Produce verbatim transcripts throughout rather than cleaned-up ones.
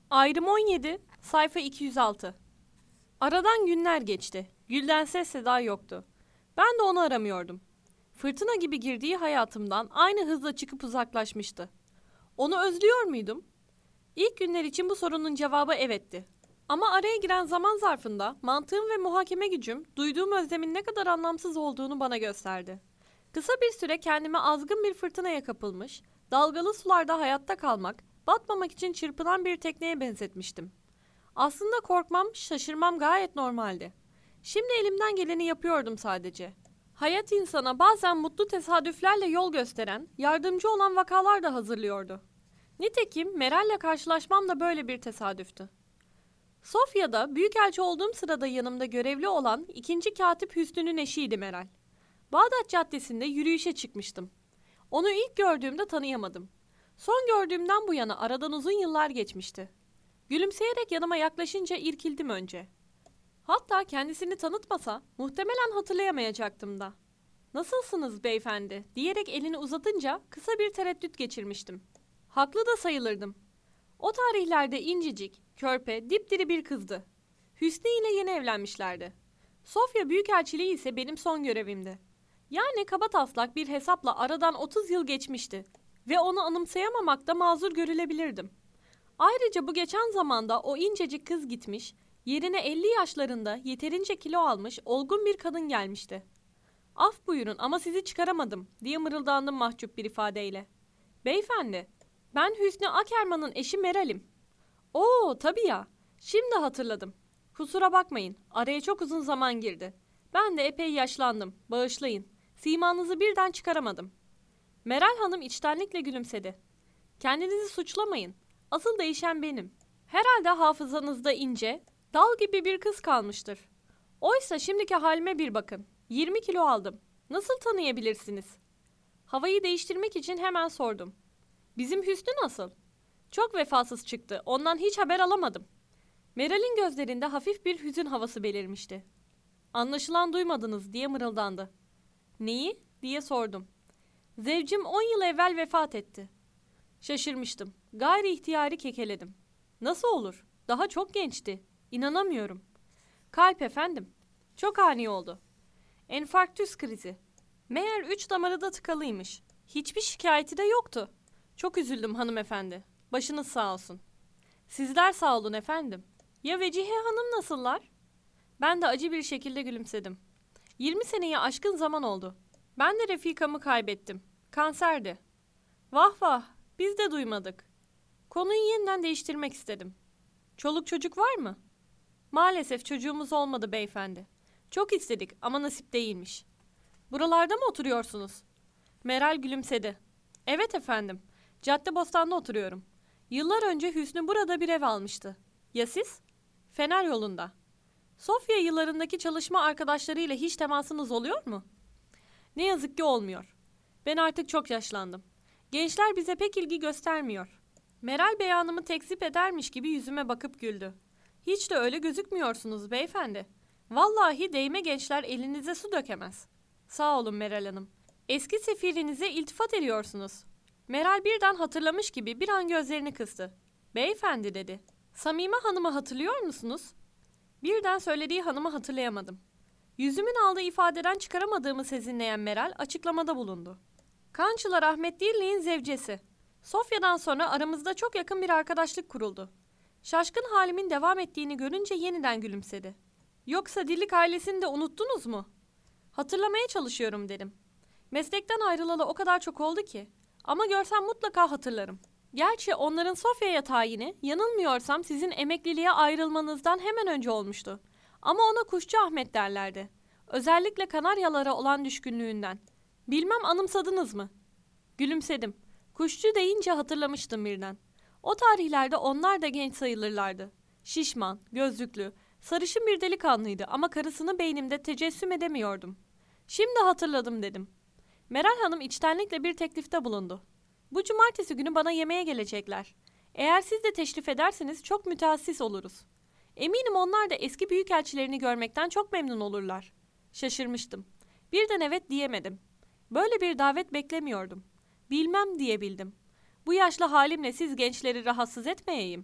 Ayrım on yedi, sayfa iki yüz altı. Aradan günler geçti. Gül'den ses seda yoktu. Ben de onu aramıyordum. Fırtına gibi girdiği hayatımdan aynı hızla çıkıp uzaklaşmıştı. Onu özlüyor muydum? İlk günler için bu sorunun cevabı evetti. Ama araya giren zaman zarfında mantığım ve muhakeme gücüm duyduğum özlemin ne kadar anlamsız olduğunu bana gösterdi. Kısa bir süre kendime azgın bir fırtınaya kapılmış, dalgalı sularda hayatta kalmak, batmamak için çırpınan bir tekneye benzetmiştim. Aslında korkmam, şaşırmam gayet normaldi. Şimdi elimden geleni yapıyordum sadece. Hayat insana bazen mutlu tesadüflerle yol gösteren, yardımcı olan vakalar da hazırlıyordu. Nitekim Meral'le karşılaşmam da böyle bir tesadüftü. Sofya'da büyükelçi olduğum sırada yanımda görevli olan ikinci katip Hüsnü'nün eşiydi Meral. Bağdat Caddesi'nde yürüyüşe çıkmıştım. Onu ilk gördüğümde tanıyamadım. Son gördüğümden bu yana aradan uzun yıllar geçmişti. Gülümseyerek yanıma yaklaşınca irkildim önce. Hatta kendisini tanıtmasa muhtemelen hatırlayamayacaktım da. "Nasılsınız beyefendi?" diyerek elini uzatınca kısa bir tereddüt geçirmiştim. Haklı da sayılırdım. O tarihlerde incecik, körpe, dipdiri bir kızdı. Hüsnü ile yeni evlenmişlerdi. Sofya Büyükelçiliği ise benim son görevimdi. Yani kabataslak bir hesapla aradan otuz yıl geçmişti ve onu anımsayamamakta mazur görülebilirdim. Ayrıca bu geçen zamanda o incecik kız gitmiş, yerine elli yaşlarında yeterince kilo almış olgun bir kadın gelmişti. "Af buyurun ama sizi çıkaramadım," diye mırıldandım mahcup bir ifadeyle. "Beyefendi, ben Hüsnü Akerman'ın eşi Meral'im." "Oo tabii ya, şimdi hatırladım. Kusura bakmayın, araya çok uzun zaman girdi. Ben de epey yaşlandım, bağışlayın. Simanızı birden çıkaramadım." Meral Hanım içtenlikle gülümsedi. "Kendinizi suçlamayın. Asıl değişen benim. Herhalde hafızanızda ince, dal gibi bir kız kalmıştır. Oysa şimdiki halime bir bakın. yirmi kilo aldım. Nasıl tanıyabilirsiniz?" Havayı değiştirmek için hemen sordum. "Bizim Hüsnü nasıl?" "Çok vefasız çıktı. Ondan hiç haber alamadım." Meral'in gözlerinde hafif bir hüzün havası belirmişti. "Anlaşılan duymadınız," diye mırıldandı. "Neyi?" diye sordum. "Zevcim on yıl evvel vefat etti." Şaşırmıştım. Gayri ihtiyari kekeledim. "Nasıl olur? Daha çok gençti. İnanamıyorum." "Kalp efendim. Çok ani oldu. Enfarktüs krizi. Meğer üç damarı da tıkalıymış. Hiçbir şikayeti de yoktu." "Çok üzüldüm hanımefendi. Başınız sağ olsun." "Sizler sağ olun efendim. Ya Vecihe Hanım nasıllar?" Ben de acı bir şekilde gülümsedim. Yirmi seneyi aşkın zaman oldu. Ben de Refikamı kaybettim. Kanserdi." "Vah vah, biz de duymadık." Konuyu yeniden değiştirmek istedim. "Çoluk çocuk var mı?" "Maalesef çocuğumuz olmadı beyefendi. Çok istedik ama nasip değilmiş." "Buralarda mı oturuyorsunuz?" Meral gülümsedi. "Evet efendim. Caddebostan'da oturuyorum. Yıllar önce Hüsnü burada bir ev almıştı. Ya siz?" "Fener yolunda." "Sofya yıllarındaki çalışma arkadaşlarıyla hiç temasınız oluyor mu?" "Ne yazık ki olmuyor. Ben artık çok yaşlandım. Gençler bize pek ilgi göstermiyor." Meral beyanımı tekzip edermiş gibi yüzüme bakıp güldü. "Hiç de öyle gözükmüyorsunuz beyefendi. Vallahi değme gençler elinize su dökemez." "Sağ olun Meral Hanım. Eski sefirinize iltifat ediyorsunuz." Meral birden hatırlamış gibi bir an gözlerini kıstı. "Beyefendi," dedi. "Samime Hanım'ı hatırlıyor musunuz?" Birden söylediği hanımı hatırlayamadım. Yüzümün aldığı ifadeden çıkaramadığımı sezinleyen Meral açıklamada bulundu. "Kançılar Ahmet Dirli'nin zevcesi. Sofya'dan sonra aramızda çok yakın bir arkadaşlık kuruldu." Şaşkın halimin devam ettiğini görünce yeniden gülümsedi. "Yoksa Dirlik ailesini de unuttunuz mu?" "Hatırlamaya çalışıyorum," dedim. "Meslekten ayrılalı o kadar çok oldu ki. Ama görsem mutlaka hatırlarım. Gerçi onların Sofya'ya tayini, yanılmıyorsam sizin emekliliğe ayrılmanızdan hemen önce olmuştu. Ama ona Kuşçu Ahmet derlerdi. Özellikle kanaryalara olan düşkünlüğünden. Bilmem anımsadınız mı?" Gülümsedim. Kuşçu deyince hatırlamıştım birden. O tarihlerde onlar da genç sayılırlardı. Şişman, gözlüklü, sarışın bir delikanlıydı ama karısını beynimde tecessüm edemiyordum. "Şimdi hatırladım," dedim. Meral Hanım içtenlikle bir teklifte bulundu. "Bu cumartesi günü bana yemeğe gelecekler. Eğer siz de teşrif ederseniz çok müteassis oluruz. Eminim onlar da eski büyükelçilerini görmekten çok memnun olurlar." Şaşırmıştım. Birden evet diyemedim. Böyle bir davet beklemiyordum. "Bilmem," diyebildim. "Bu yaşlı halimle siz gençleri rahatsız etmeyeyim."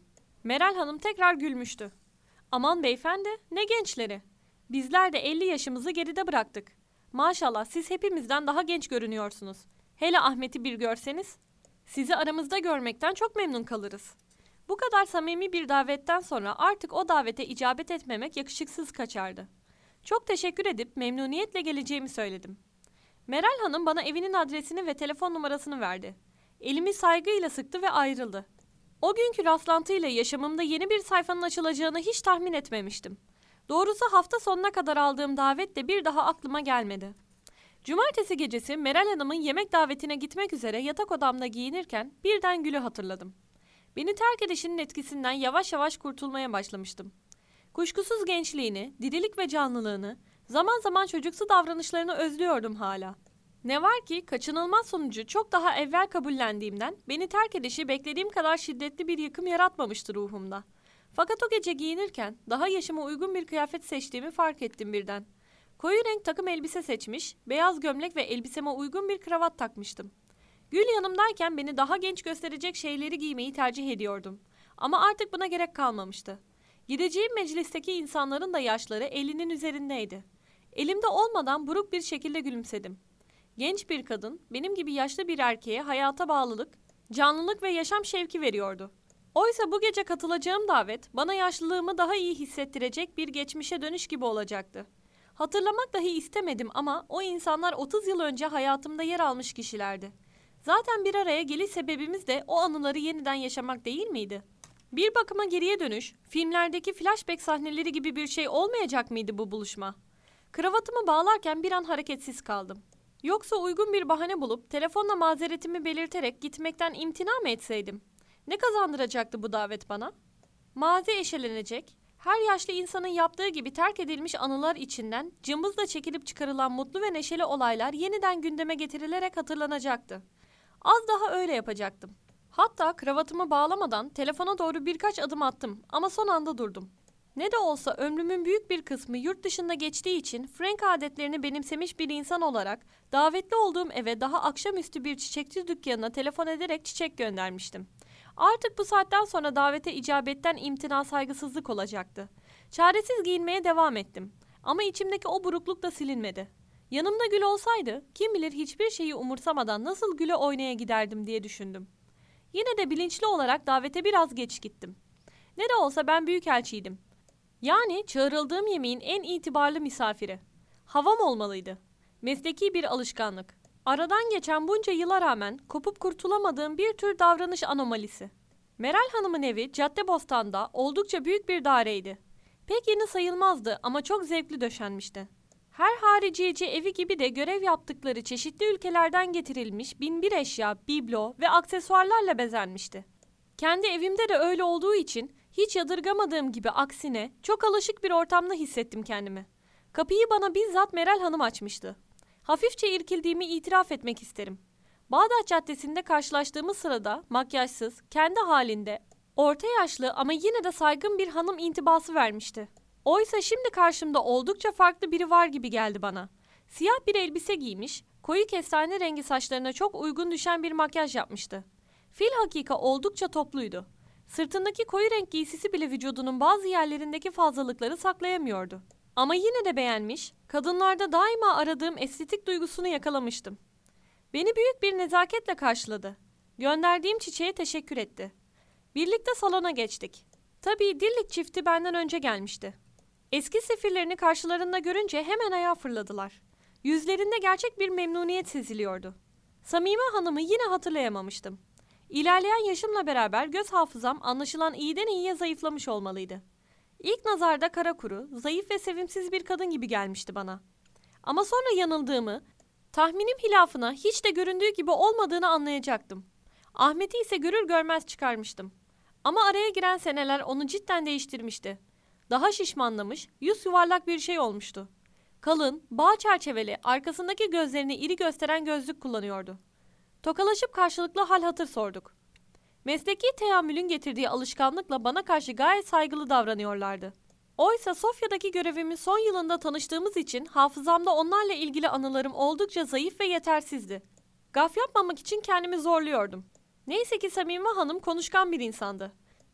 Meral Hanım tekrar gülmüştü. Aman beyefendi, ne gençleri. Bizler de elli yaşımızı geride bıraktık. Maşallah siz hepimizden daha genç görünüyorsunuz. Hele Ahmet'i bir görseniz. Sizi aramızda görmekten çok memnun kalırız. Bu kadar samimi bir davetten sonra artık o davete icabet etmemek yakışıksız kaçardı. Çok teşekkür edip memnuniyetle geleceğimi söyledim. Meral Hanım bana evinin adresini ve telefon numarasını verdi. Elimi saygıyla sıktı ve ayrıldı. O günkü rastlantıyla yaşamımda yeni bir sayfanın açılacağını hiç tahmin etmemiştim. Doğrusu hafta sonuna kadar aldığım davet de bir daha aklıma gelmedi. Cumartesi gecesi Meral Hanım'ın yemek davetine gitmek üzere yatak odamda giyinirken birden Gül'ü hatırladım. Beni terk edişinin etkisinden yavaş yavaş kurtulmaya başlamıştım. Kuşkusuz gençliğini, dirilik ve canlılığını, zaman zaman çocuksu davranışlarını özlüyordum hala. Ne var ki kaçınılmaz sonucu çok daha evvel kabullendiğimden beni terk edişi beklediğim kadar şiddetli bir yıkım yaratmamıştı ruhumda. Fakat o gece giyinirken daha yaşıma uygun bir kıyafet seçtiğimi fark ettim birden. Koyu renk takım elbise seçmiş, beyaz gömlek ve elbiseme uygun bir kravat takmıştım. Gül yanımdayken beni daha genç gösterecek şeyleri giymeyi tercih ediyordum. Ama artık buna gerek kalmamıştı. Gideceğim meclisteki insanların da yaşları ellinin üzerindeydi. Elimde olmadan buruk bir şekilde gülümsedim. Genç bir kadın, benim gibi yaşlı bir erkeğe hayata bağlılık, canlılık ve yaşam şevki veriyordu. Oysa bu gece katılacağım davet, bana yaşlılığımı daha iyi hissettirecek bir geçmişe dönüş gibi olacaktı. Hatırlamak dahi istemedim ama o insanlar otuz yıl önce hayatımda yer almış kişilerdi. Zaten bir araya geliş sebebimiz de o anıları yeniden yaşamak değil miydi? Bir bakıma geriye dönüş, filmlerdeki flashback sahneleri gibi bir şey olmayacak mıydı bu buluşma? Kravatımı bağlarken bir an hareketsiz kaldım. Yoksa uygun bir bahane bulup telefonla mazeretimi belirterek gitmekten imtina mı etseydim? Ne kazandıracaktı bu davet bana? Mazi eşelenecek, her yaşlı insanın yaptığı gibi terk edilmiş anılar içinden cımbızla çekilip çıkarılan mutlu ve neşeli olaylar yeniden gündeme getirilerek hatırlanacaktı. Az daha öyle yapacaktım. Hatta kravatımı bağlamadan telefona doğru birkaç adım attım ama son anda durdum. Ne de olsa ömrümün büyük bir kısmı yurt dışında geçtiği için Frank adetlerini benimsemiş bir insan olarak davetli olduğum eve daha akşamüstü bir çiçekçi dükkanına telefon ederek çiçek göndermiştim. Artık bu saatten sonra davete icabetten imtina saygısızlık olacaktı. Çaresiz giyinmeye devam ettim. Ama içimdeki o burukluk da silinmedi. Yanımda Gül olsaydı kim bilir hiçbir şeyi umursamadan nasıl Gül'e oynaya giderdim diye düşündüm. Yine de bilinçli olarak davete biraz geç gittim. Ne de olsa ben büyükelçiydim. Yani çağrıldığım yemeğin en itibarlı misafiri. Havam olmalıydı. Mesleki bir alışkanlık. Aradan geçen bunca yıla rağmen kopup kurtulamadığım bir tür davranış anomalisi. Meral Hanım'ın evi Caddebostan'da oldukça büyük bir daireydi. Pek yeni sayılmazdı ama çok zevkli döşenmişti. Her hariciyeci evi gibi de görev yaptıkları çeşitli ülkelerden getirilmiş binbir eşya, biblo ve aksesuarlarla bezenmişti. Kendi evimde de öyle olduğu için hiç yadırgamadığım gibi aksine çok alışık bir ortamda hissettim kendimi. Kapıyı bana bizzat Meral Hanım açmıştı. Hafifçe irkildiğimi itiraf etmek isterim. Bağdat Caddesi'nde karşılaştığımız sırada makyajsız, kendi halinde, orta yaşlı ama yine de saygın bir hanım intibası vermişti. Oysa şimdi karşımda oldukça farklı biri var gibi geldi bana. Siyah bir elbise giymiş, koyu kestane rengi saçlarına çok uygun düşen bir makyaj yapmıştı. Filhakika oldukça topluydu. Sırtındaki koyu renk giysisi bile vücudunun bazı yerlerindeki fazlalıkları saklayamıyordu. Ama yine de beğenmiş, kadınlarda daima aradığım estetik duygusunu yakalamıştım. Beni büyük bir nezaketle karşıladı. Gönderdiğim çiçeğe teşekkür etti. Birlikte salona geçtik. Tabii Dirlik çifti benden önce gelmişti. Eski sefirlerini karşılarında görünce hemen ayağa fırladılar. Yüzlerinde gerçek bir memnuniyet seziliyordu. Samime Hanım'ı yine hatırlayamamıştım. İlerleyen yaşımla beraber göz hafızam anlaşılan iyiden iyiye zayıflamış olmalıydı. İlk nazarda kara kuru, zayıf ve sevimsiz bir kadın gibi gelmişti bana. Ama sonra yanıldığımı, tahminim hilafına hiç de göründüğü gibi olmadığını anlayacaktım. Ahmet'i ise görür görmez çıkarmıştım. Ama araya giren seneler onu cidden değiştirmişti. Daha şişmanlamış, yüz yuvarlak bir şey olmuştu. Kalın, bağ çerçeveli, arkasındaki gözlerini iri gösteren gözlük kullanıyordu. Tokalaşıp karşılıklı hal hatır sorduk. Mesleki teamülün getirdiği alışkanlıkla bana karşı gayet saygılı davranıyorlardı. Oysa Sofya'daki görevimin son yılında tanıştığımız için hafızamda onlarla ilgili anılarım oldukça zayıf ve yetersizdi. Gaf yapmamak için kendimi zorluyordum. Neyse ki Samime Hanım konuşkan bir insandı.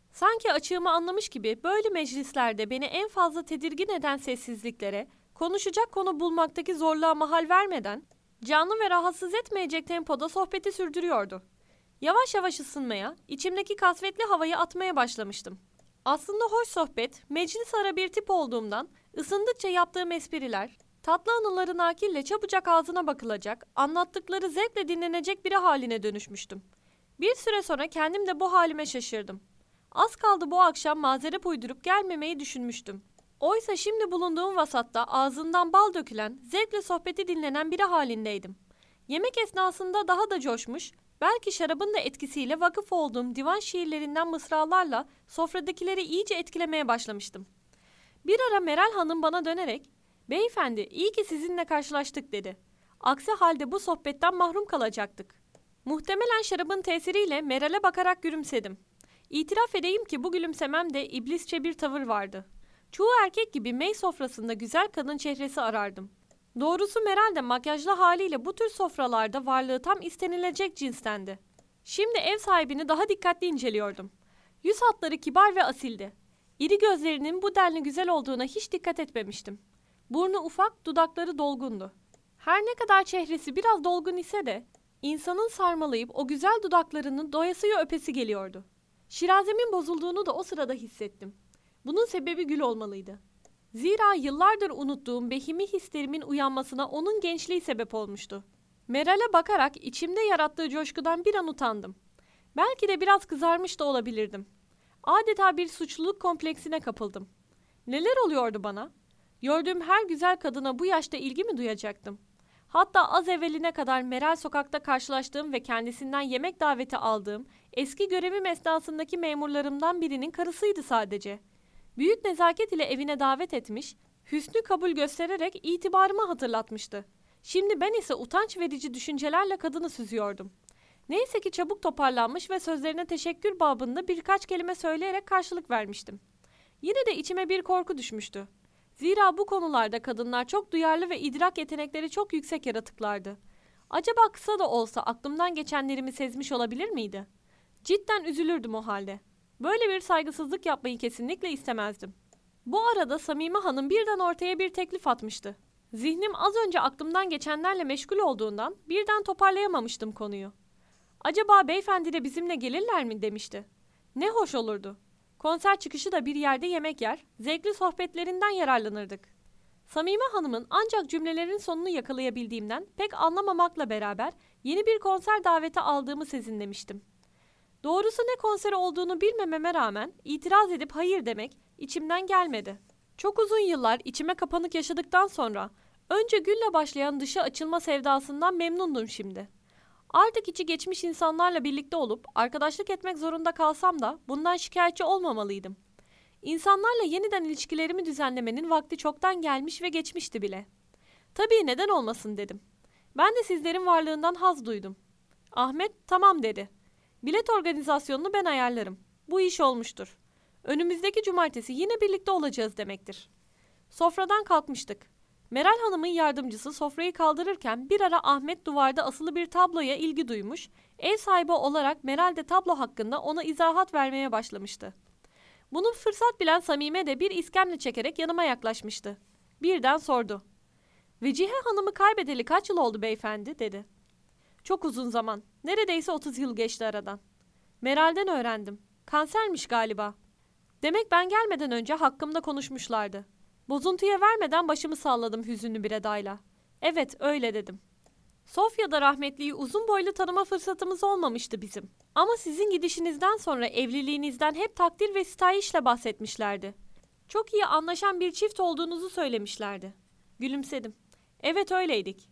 Sanki açığımı anlamış gibi böyle meclislerde beni en fazla tedirgin eden sessizliklere, konuşacak konu bulmaktaki zorluğa mahal vermeden, canlı ve rahatsız etmeyecek tempoda sohbeti sürdürüyordu. Yavaş yavaş ısınmaya, içimdeki kasvetli havayı atmaya başlamıştım. Aslında hoş sohbet, meclis ara bir tip olduğumdan ısındıkça yaptığım espriler, tatlı anıların akille çabucak ağzına bakılacak, anlattıkları zevkle dinlenecek biri haline dönüşmüştüm. Bir süre sonra kendim de bu halime şaşırdım. Az kaldı bu akşam mazeret uydurup gelmemeyi düşünmüştüm. Oysa şimdi bulunduğum vasatta ağzından bal dökülen, zevkle sohbeti dinlenen biri halindeydim. Yemek esnasında daha da coşmuş, belki şarabın da etkisiyle vakıf olduğum divan şiirlerinden mısralarla sofradakileri iyice etkilemeye başlamıştım. Bir ara Meral Hanım bana dönerek, "Beyefendi, iyi ki sizinle karşılaştık," dedi. "Aksi halde bu sohbetten mahrum kalacaktık." Muhtemelen şarabın tesiriyle Meral'e bakarak gülümsedim. İtiraf edeyim ki bu gülümsememde iblisçe bir tavır vardı. Çoğu erkek gibi mey sofrasında güzel kadın çehresi arardım. Doğrusu Meral de makyajlı haliyle bu tür sofralarda varlığı tam istenilecek cinstendi. Şimdi ev sahibini daha dikkatli inceliyordum. Yüz hatları kibar ve asildi. İri gözlerinin bu denli güzel olduğuna hiç dikkat etmemiştim. Burnu ufak, dudakları dolgundu. Her ne kadar çehresi biraz dolgun ise de insanın sarmalayıp o güzel dudaklarının doyasıya öpesi geliyordu. Şirazemin bozulduğunu da o sırada hissettim. Bunun sebebi Gül olmalıydı. Zira yıllardır unuttuğum behimi hislerimin uyanmasına onun gençliği sebep olmuştu. Meral'e bakarak içimde yarattığı coşkudan bir an utandım. Belki de biraz kızarmış da olabilirdim. Adeta bir suçluluk kompleksine kapıldım. Neler oluyordu bana? Gördüğüm her güzel kadına bu yaşta ilgi mi duyacaktım? Hatta az evveline kadar Meral sokakta karşılaştığım ve kendisinden yemek daveti aldığım eski görevim esnasındaki memurlarımdan birinin karısıydı sadece. Büyük nezaket ile evine davet etmiş, hüsnü kabul göstererek itibarımı hatırlatmıştı. Şimdi ben ise utanç verici düşüncelerle kadını süzüyordum. Neyse ki çabuk toparlanmış ve sözlerine teşekkür babında birkaç kelime söyleyerek karşılık vermiştim. Yine de içime bir korku düşmüştü. Zira bu konularda kadınlar çok duyarlı ve idrak yetenekleri çok yüksek yaratıklardı. Acaba kısa da olsa aklımdan geçenlerimi sezmiş olabilir miydi? Cidden üzülürdüm o halde. Böyle bir saygısızlık yapmayı kesinlikle istemezdim. Bu arada Samime Hanım birden ortaya bir teklif atmıştı. Zihnim az önce aklımdan geçenlerle meşgul olduğundan birden toparlayamamıştım konuyu. "Acaba beyefendi de bizimle gelirler mi?" demişti. Ne hoş olurdu. Konser çıkışı da bir yerde yemek yer, zevkli sohbetlerinden yararlanırdık. Samime Hanım'ın ancak cümlelerin sonunu yakalayabildiğimden pek anlamamakla beraber yeni bir konser daveti aldığımı sezinlemiştim. Doğrusu ne konseri olduğunu bilmememe rağmen itiraz edip hayır demek içimden gelmedi. Çok uzun yıllar içime kapanık yaşadıktan sonra önce Gül'le başlayan dışa açılma sevdasından memnundum şimdi. Artık içi geçmiş insanlarla birlikte olup arkadaşlık etmek zorunda kalsam da bundan şikayetçi olmamalıydım. İnsanlarla yeniden ilişkilerimi düzenlemenin vakti çoktan gelmiş ve geçmişti bile. Tabii neden olmasın dedim. Ben de sizlerin varlığından haz duydum. Ahmet tamam dedi. Bilet organizasyonunu ben ayarlarım. Bu iş olmuştur. Önümüzdeki cumartesi yine birlikte olacağız demektir. Sofradan kalkmıştık. Meral Hanım'ın yardımcısı sofrayı kaldırırken bir ara Ahmet duvarda asılı bir tabloya ilgi duymuş, ev sahibi olarak Meral de tablo hakkında ona izahat vermeye başlamıştı. Bunu fırsat bilen Samime de bir iskemle çekerek yanıma yaklaşmıştı. Birden sordu. "Vecihe Hanım'ı kaybedeli kaç yıl oldu beyefendi?" dedi. "Çok uzun zaman. Neredeyse otuz yıl geçti aradan." "Meral'den öğrendim. Kansermiş galiba." Demek ben gelmeden önce hakkımda konuşmuşlardı. Bozuntuya vermeden başımı salladım hüzünlü bir edayla. "Evet, öyle," dedim. Sofya'da rahmetliyi uzun boylu tanıma fırsatımız olmamıştı bizim. Ama sizin gidişinizden sonra evliliğinizden hep takdir ve sitayişle bahsetmişlerdi. Çok iyi anlaşan bir çift olduğunuzu söylemişlerdi. Gülümsedim. "Evet, öyleydik."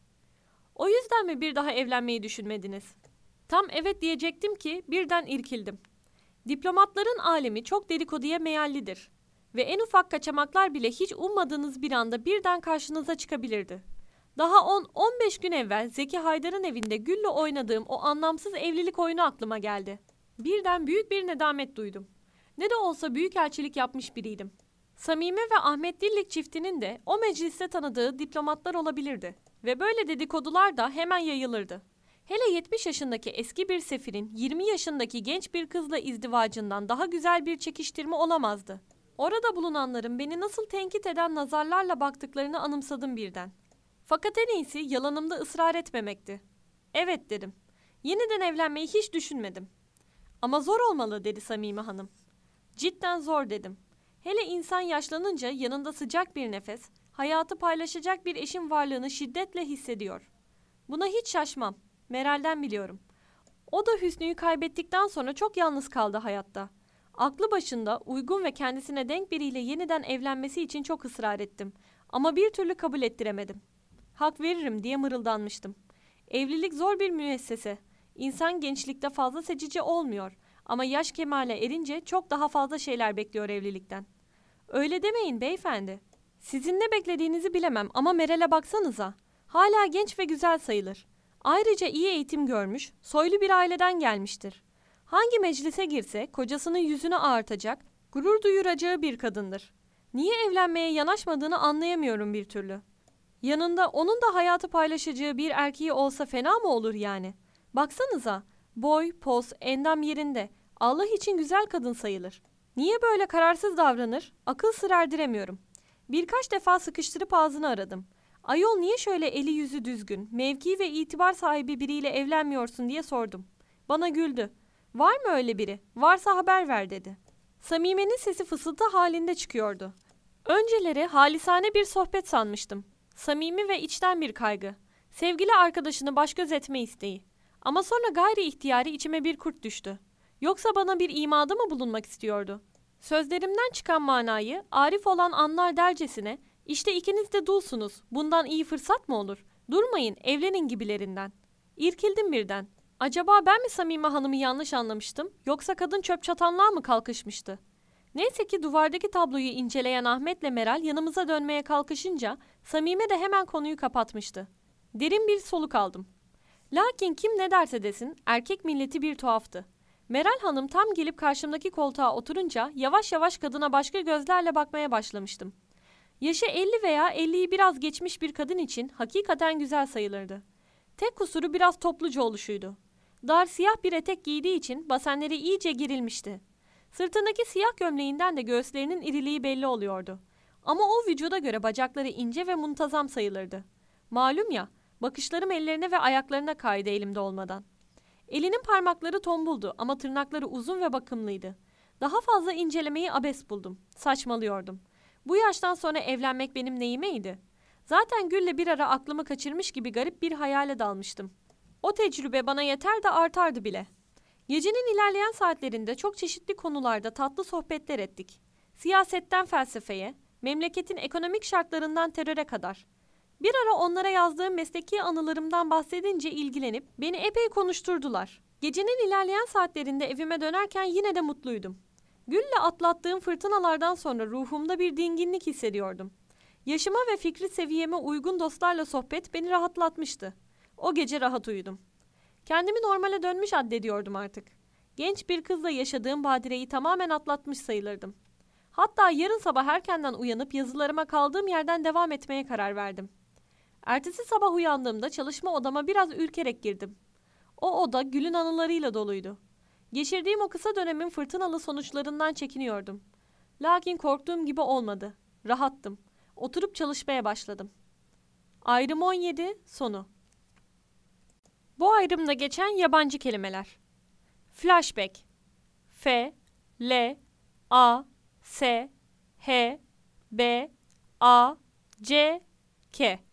"O yüzden mi bir daha evlenmeyi düşünmediniz?" Tam evet diyecektim ki birden irkildim. Diplomatların alemi çok dedikoduya meyallidir. Ve en ufak kaçamaklar bile hiç ummadığınız bir anda birden karşınıza çıkabilirdi. Daha on on beş gün evvel Zeki Haydar'ın evinde Gül'le oynadığım o anlamsız evlilik oyunu aklıma geldi. Birden büyük bir nedamet duydum. Ne de olsa büyükelçilik yapmış biriydim. Samime ve Ahmet Dillik çiftinin de o mecliste tanıdığı diplomatlar olabilirdi. Ve böyle dedikodular da hemen yayılırdı. Hele yetmiş yaşındaki eski bir sefirin yirmi yaşındaki genç bir kızla izdivacından daha güzel bir çekiştirme olamazdı. Orada bulunanların beni nasıl tenkit eden nazarlarla baktıklarını anımsadım birden. Fakat en iyisi yalanımda ısrar etmemekti. Evet dedim. Yeniden evlenmeyi hiç düşünmedim. Ama zor olmalı dedi Samime Hanım. Cidden zor dedim. Hele insan yaşlanınca yanında sıcak bir nefes, hayatı paylaşacak bir eşin varlığını şiddetle hissediyor. Buna hiç şaşmam. Meral'den biliyorum. O da Hüsnü'yü kaybettikten sonra çok yalnız kaldı hayatta. Aklı başında, uygun ve kendisine denk biriyle yeniden evlenmesi için çok ısrar ettim. Ama bir türlü kabul ettiremedim. Hak veririm diye mırıldanmıştım. Evlilik zor bir müessese. İnsan gençlikte fazla seçici olmuyor. Ama yaş kemale erince çok daha fazla şeyler bekliyor evlilikten. Öyle demeyin beyefendi. Sizin ne beklediğinizi bilemem ama Meral'e baksanıza. Hala genç ve güzel sayılır. Ayrıca iyi eğitim görmüş, soylu bir aileden gelmiştir. Hangi meclise girse kocasının yüzünü ağartacak, gurur duyuracağı bir kadındır. Niye evlenmeye yanaşmadığını anlayamıyorum bir türlü. Yanında onun da hayatı paylaşacağı bir erkeği olsa fena mı olur yani? Baksanıza, boy, poz, endam yerinde. Allah için güzel kadın sayılır. Niye böyle kararsız davranır? Akıl sır erdiremiyorum. Birkaç defa sıkıştırıp ağzını aradım. Ayol niye şöyle eli yüzü düzgün, mevki ve itibar sahibi biriyle evlenmiyorsun diye sordum. Bana güldü. Var mı öyle biri? Varsa haber ver dedi. Samime'nin sesi fısıltı halinde çıkıyordu. Önceleri halisane bir sohbet sanmıştım. Samimi ve içten bir kaygı. Sevgili arkadaşını baş göz etme isteği. Ama sonra gayri ihtiyari içime bir kurt düştü. Yoksa bana bir imada mı bulunmak istiyordu? Sözlerimden çıkan manayı arif olan anlar dercesine, işte ikiniz de dulsunuz, bundan iyi fırsat mı olur? Durmayın, evlenin gibilerinden. İrkildim birden. Acaba ben mi Samime Hanım'ı yanlış anlamıştım, yoksa kadın çöp çatanlığa mı kalkışmıştı? Neyse ki duvardaki tabloyu inceleyen Ahmet'le Meral yanımıza dönmeye kalkışınca Samime de hemen konuyu kapatmıştı. Derin bir soluk aldım. Lakin kim ne derse desin erkek milleti bir tuhaftı. Meral Hanım tam gelip karşımdaki koltuğa oturunca yavaş yavaş kadına başka gözlerle bakmaya başlamıştım. Yaşı elli veya elliyi biraz geçmiş bir kadın için hakikaten güzel sayılırdı. Tek kusuru biraz topluca oluşuydu. Dar siyah bir etek giydiği için basenleri iyice gerilmişti. Sırtındaki siyah gömleğinden de göğüslerinin iriliği belli oluyordu. Ama o vücuda göre bacakları ince ve muntazam sayılırdı. Malum ya, bakışlarım ellerine ve ayaklarına kaydı elimde olmadan. Elinin parmakları tombuldu ama tırnakları uzun ve bakımlıydı. Daha fazla incelemeyi abes buldum. Saçmalıyordum. Bu yaştan sonra evlenmek benim neyimeydi? Zaten Gül'le bir ara aklımı kaçırmış gibi garip bir hayale dalmıştım. O tecrübe bana yeter de artardı bile. Gecenin ilerleyen saatlerinde çok çeşitli konularda tatlı sohbetler ettik. Siyasetten felsefeye, memleketin ekonomik şartlarından teröre kadar. Bir ara onlara yazdığım mesleki anılarımdan bahsedince ilgilenip beni epey konuşturdular. Gecenin ilerleyen saatlerinde evime dönerken yine de mutluydum. Gül'le atlattığım fırtınalardan sonra ruhumda bir dinginlik hissediyordum. Yaşıma ve fikri seviyeme uygun dostlarla sohbet beni rahatlatmıştı. O gece rahat uyudum. Kendimi normale dönmüş addediyordum artık. Genç bir kızla yaşadığım badireyi tamamen atlatmış sayılırdım. Hatta yarın sabah erkenden uyanıp yazılarıma kaldığım yerden devam etmeye karar verdim. Ertesi sabah uyandığımda çalışma odama biraz ürkerek girdim. O oda Gül'ün anılarıyla doluydu. Geçirdiğim o kısa dönemin fırtınalı sonuçlarından çekiniyordum. Lakin korktuğum gibi olmadı. Rahattım. Oturup çalışmaya başladım. Ayrım on yedi, sonu. Bu ayrımda geçen yabancı kelimeler. Flashback. F, L, A, S, H, B, A, C, K.